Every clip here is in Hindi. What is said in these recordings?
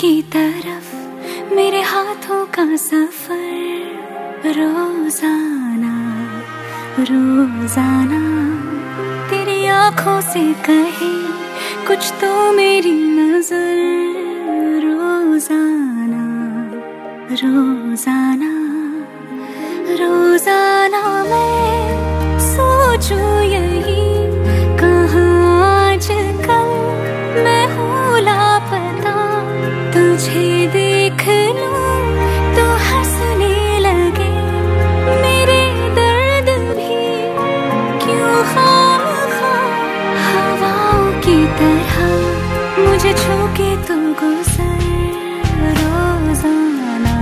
की तरफ मेरे हाथों का सफर रोजाना रोजाना तेरी आंखों से कहे कुछ तो मेरी नजर रोजाना रोजाना रोजाना मैं सोचूं यही कहाँ आजकल मैं हूँ लापता तुझे देख लूं तो हंसने लगे मेरे दर्द भी क्यों खामखा हवाओं की तरह मुझे छू के तू गुजर रोजाना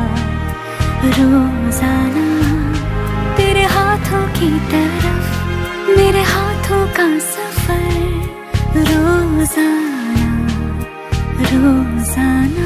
रोजाना तेरे हाथों की तरफ मेरे हाथों का सफर रोजाना रोजाना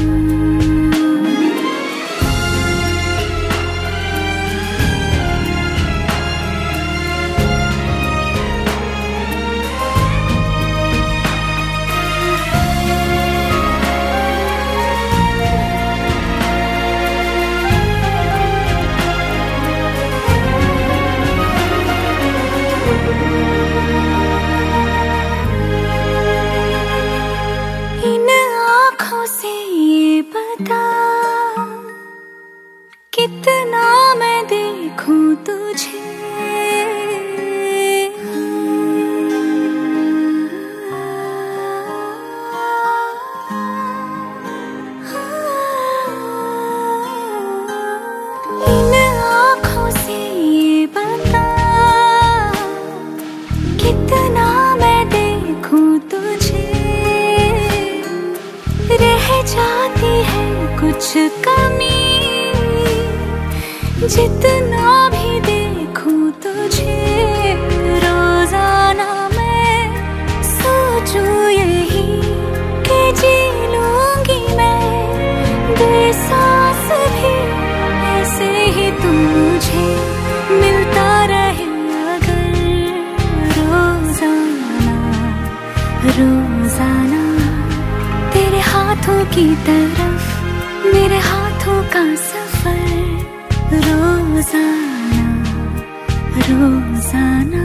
कितना मैं देखूं तुझे इन आँखों से ये बता कितना मैं देखूं तुझे रह जाती है कुछ कमी जितना भी देखूं तुझे रोजाना मैं सोचूं यही कि जी लूंगी मैं बेसास भी ऐसे ही तू मुझे मिलता रहे अगर रोजाना रोजाना तेरे हाथों की तरफ मेरे हाथों का सफर रोजाना रोजाना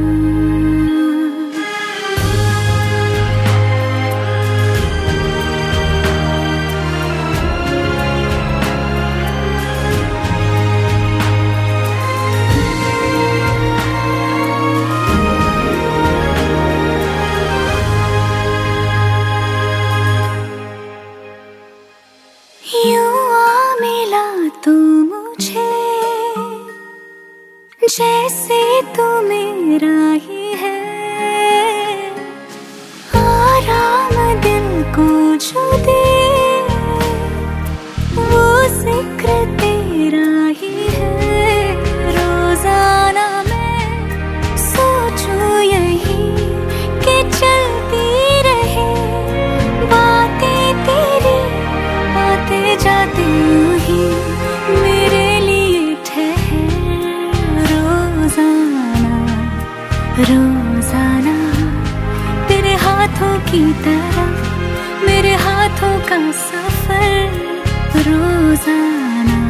यूं आ मिला तू मुझे जैसे तू मेरा ही है आराम दिल को जो दे वो जिक्र तेरा ही है रोजाना मैं सोचूं यही कि चलती रहे बातें तेरी आते जाते यूं ही मेरे लिए ठहर रोजाना रोजाना तेरे हाथों की तरफ मेरे हाथों का सफर रोजाना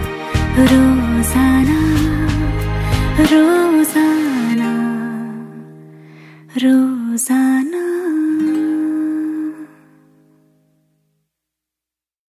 रोजाना रोजाना रोजाना